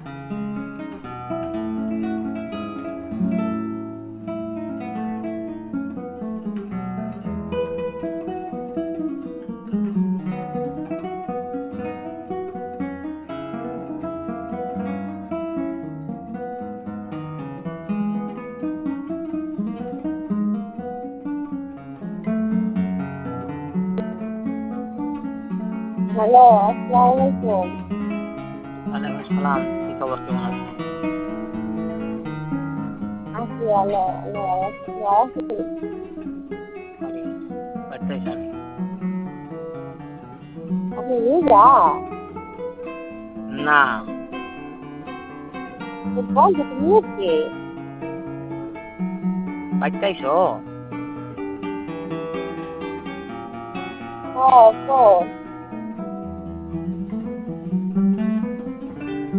Hello, আসসালামু আলাইকুম। ওয়ালাইকুম আসসালাম। কি খবর, কেমন আছেন? আছি ভালো, ভালো আছি। বাড়ি বাড়িতে আছেন? আপনি রোজা? না। বল যে তুমি কে? বাড়িতে আইছো? হ্যাঁ, কও।